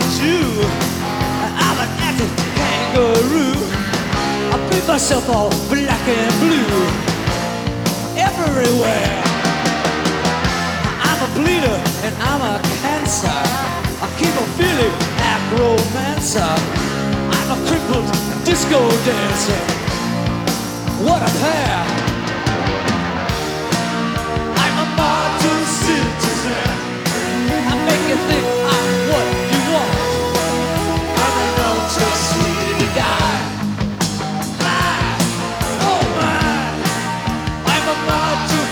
Jew. I'm an active kangaroo. I paint myself all black and blue everywhere. I'm a bleeder and I'm a cancer. I keep on feeling acromancer. I'm a crippled disco dancer. What a pair!